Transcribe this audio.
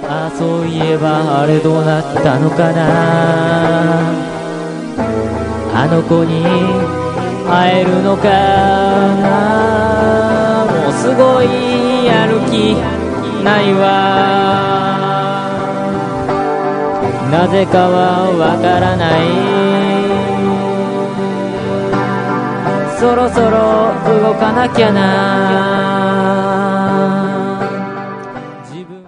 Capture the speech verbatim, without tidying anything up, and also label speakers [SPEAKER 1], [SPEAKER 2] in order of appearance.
[SPEAKER 1] ああそういえばあれどうなったのかな、あの子に会えるのかな、もうすごいやる気ないわ、なぜかはわからない、そろそろ動かなきゃな。